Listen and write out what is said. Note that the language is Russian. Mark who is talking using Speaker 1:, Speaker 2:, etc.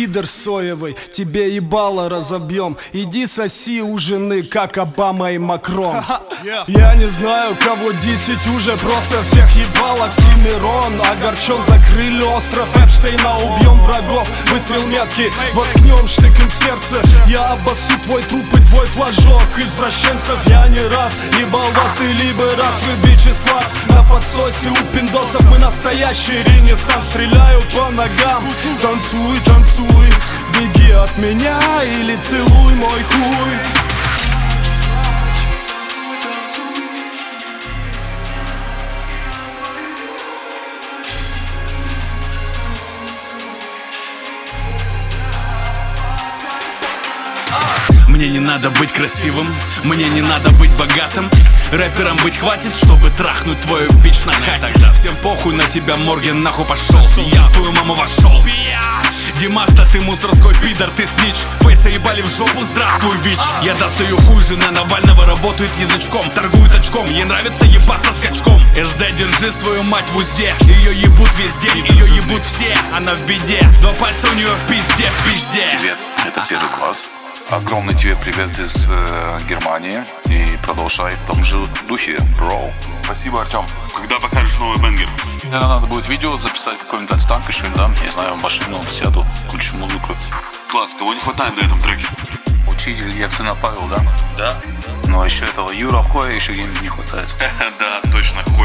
Speaker 1: пидор соевый, тебе ебало разобьем. Иди соси у жены, как Обама и Макрон. Я не знаю, кого 10 уже, просто всех ебал Оксимирон. Огорчен, закрыли остров Эпштейна, убьем врагов. Выстрел меткий, воткнем штыком в сердце. Я обоссу твой труп и твой флажок. Извращенцев я не раз ебал вас, ты либо раз, вы бичи слабс. На подсосе у пиндосов мы настоящий ренессанс. Стреляю по ногам, танцуй, танцуй. Беги от меня или целуй мой хуй.
Speaker 2: Мне не надо быть красивым, мне не надо быть богатым. Рэпером быть хватит, чтобы трахнуть твою бич на хате. Всем похуй на тебя, Морген, нахуй пошел. Я в твою маму вошел. Димаста, ты мусорской пидор, ты снич. Фейса ебали в жопу, здравствуй, ВИЧ. Я достаю хуй, жена Навального работает язычком, торгует очком, ей нравится ебаться скачком. СД, держи свою мать в узде. Ее ебут везде, ее ебут все, она в беде. Два пальца у нее в пизде, в пизде.
Speaker 3: Привет, это первый класс. Огромный тебе привет из Германии. И продолжай в том же духе, бро.
Speaker 4: Спасибо, Артем. Когда покажешь новый бенгер?
Speaker 3: Мне надо будет видео записать, какой-нибудь отстан, пишу, да, не знаю, в машину сяду, включу музыку.
Speaker 4: Класс, кого не хватает на этом треке?
Speaker 3: Учитель Яцина Павел, да?
Speaker 4: Да?
Speaker 3: Но еще этого Юра Коя еще где-нибудь не хватает.
Speaker 4: Да, точно.